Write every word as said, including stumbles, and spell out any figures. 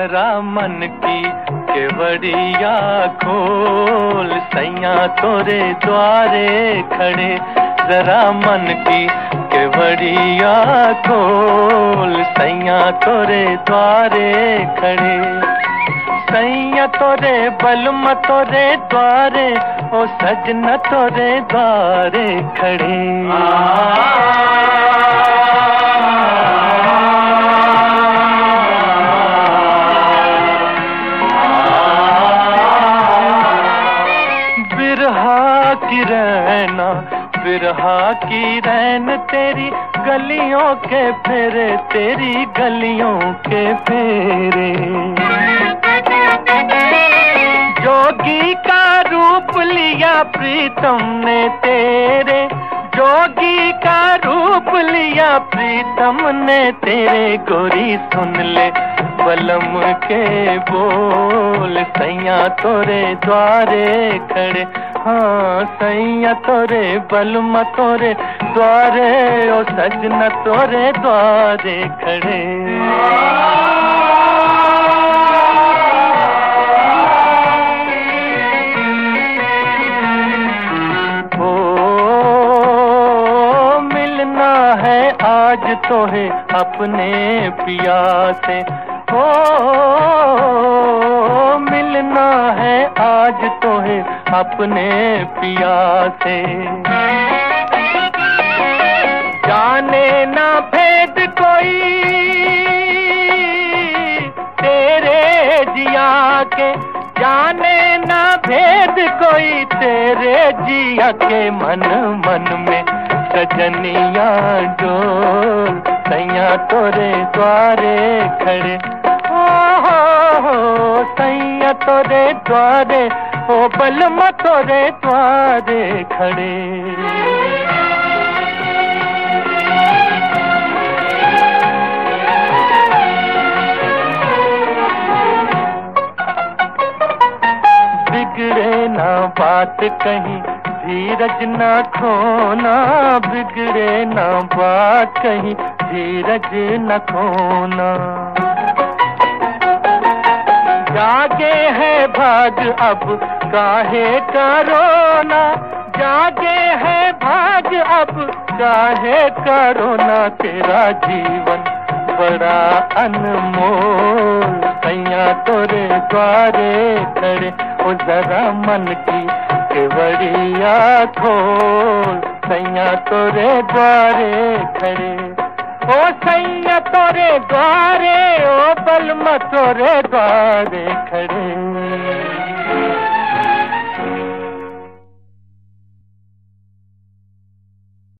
जरा मन की केवड़िया खोल, सैया तोरे द्वारे खड़े। जरा मन की केवड़िया खोल, सैया तोरे द्वारे खड़े। सैया तोरे बलम तोरे द्वारे, ओ सजना तोरे द्वारे खड़े। बिरहा की रहना, बिरहा की रैन तेरी गलियों के फेरे, तेरी गलियों के फेरे। जोगी का रूप लिया प्रीतम ने तेरे, जोगी का रूप लिया प्रीतम ने तेरे। गोरी सुन ले बलम के बोल, सैया तोरे द्वारे खड़े। हाँ सैया तोरे बलम तोरे द्वारे, ओ सजना तोरे द्वारे खड़े। आज तो है अपने पिया से, ओ मिलना है आज तो है अपने पिया से। जाने ना भेद कोई तेरे जिया के, जाने ना भेद कोई तेरे जिया के। मन मन में सजनिया डोल, सैया तोरे द्वारे खड़े। ओ हो हो सैया तोरे द्वारे, ओ बलम तोरे द्वारे खड़े। बिगड़े ना बात कहीं, धीरज ना खोना, बिगड़े ना बात कहीं, धीरज न खोना। जागे है भाग अब काहे करोना, जागे है भाग अब काहे करोना। तेरा जीवन बड़ा अनमोल, सैया तोरे द्वारे खड़े। ओ जरा मन की केवड़िया खोल, सैया तोरे द्वारे खड़े। ओ सैया तोरे द्वारे, ओ बलम तोरे द्वारे खड़े।